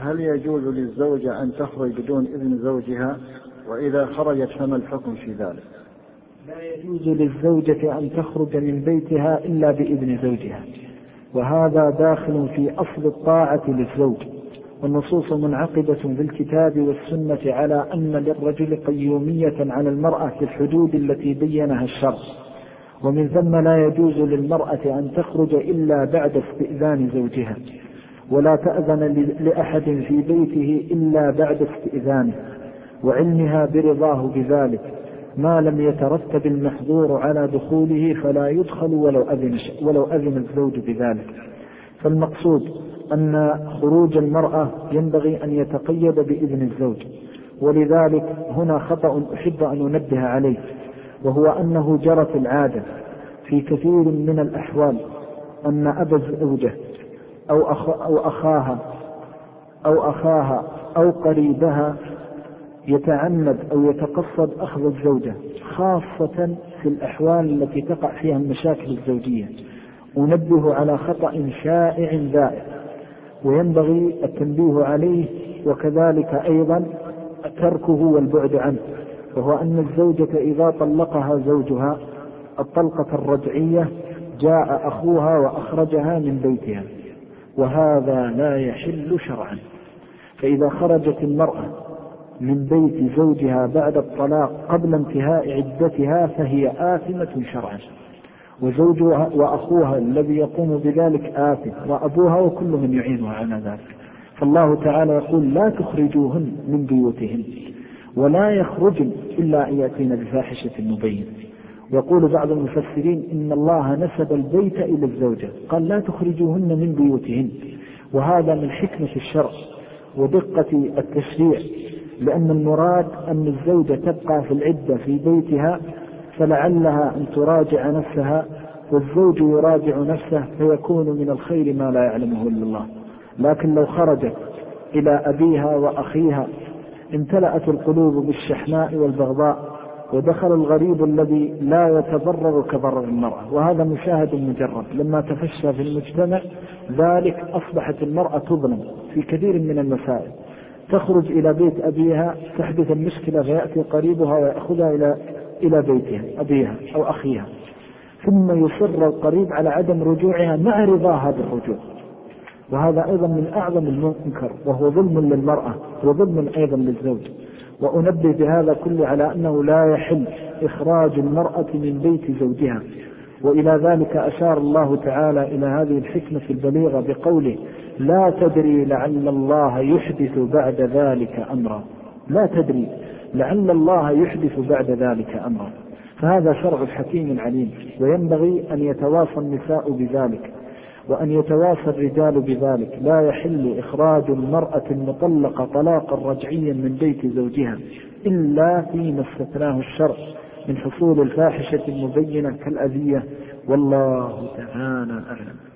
هل يجوز للزوجة أن تخرج بدون إذن زوجها؟ وإذا خرجت فما الحكم في ذلك؟ لا يجوز للزوجة أن تخرج من بيتها إلا بإذن زوجها، وهذا داخل في أصل الطاعة للزوج، والنصوص منعقدة بالكتاب والسنة على أن للرجل قيومية على المرأة في الحدود التي بينها الشرع، ومن ثم لا يجوز للمرأة أن تخرج إلا بعد استئذان زوجها، ولا تأذن لأحد في بيته إلا بعد استئذانه وعلمها برضاه بذلك، ما لم يترتب المحظور على دخوله فلا يدخل ولو أذن الزوج بذلك. فالمقصود أن خروج المرأة ينبغي أن يتقيد بإذن الزوج، ولذلك هنا خطأ أحب أن أنبه عليه، وهو أنه جرت العادة في كثير من الأحوال أن أبا الزوجة أو أخاها أو قريبها يتعمد أو يتقصد أخذ الزوجة، خاصة في الأحوال التي تقع فيها المشاكل الزوجية. أنبه على خطأ شائع ذائع وينبغي التنبيه عليه، وكذلك أيضا تركه والبعد عنه، وهو أن الزوجة إذا طلقها زوجها الطلقة الرجعية جاء أخوها وأخرجها من بيتها، وهذا لا يحل شرعا. فإذا خرجت المرأة من بيت زوجها بعد الطلاق قبل انتهاء عدتها فهي آثمة شرعا، وزوجها وأخوها الذي يقوم بذلك آثم، وأبوها وكل من يعينها على ذلك. فالله تعالى يقول لا تخرجوهن من بيوتهن ولا يخرجن إلا أن يأتين بفاحشة مبينة. يقول بعض المفسرين إن الله نسب البيت إلى الزوجة، قال لا تخرجوهن من بيوتهن، وهذا من حكمة الشرع ودقة التشريع، لأن المراد أن الزوجة تبقى في العدة في بيتها فلعلها أن تراجع نفسها، والزوج يراجع نفسه فيكون من الخير ما لا يعلمه إلا الله. لكن لو خرجت إلى أبيها وأخيها امتلأت القلوب بالشحناء والبغضاء، ودخل الغريب الذي لا يتضرر كضرر المرأة، وهذا مشاهد مجرد. لما تفشى في المجتمع ذلك أصبحت المرأة تظلم في كثير من المسائل، تخرج إلى بيت أبيها تحدث المشكلة فيأتي قريبها ويأخذها إلى بيتها أبيها أو أخيها، ثم يصر القريب على عدم رجوعها مع رضاها بالرجوع، وهذا أيضا من أعظم المنكر، وهو ظلم للمرأة وظلم أيضا للزوج. وأنبه بهذا كله على أنه لا يحل إخراج المرأة من بيت زوجها، وإلى ذلك أشار الله تعالى إلى هذه الحكمة البليغة بقوله لا تدري لعل الله يحدث بعد ذلك أمرا، لا تدري لعل الله يحدث بعد ذلك أمرا. فهذا شرع حكيم عليم، وينبغي أن يتواصى النساء بذلك وأن يتواصى الرجال بذلك. لا يحل إخراج المرأة المطلقة طلاقا رجعيا من بيت زوجها إلا فيما استثناه الشرع من حصول الفاحشة المبينة كالأذية، والله تعالى أعلم.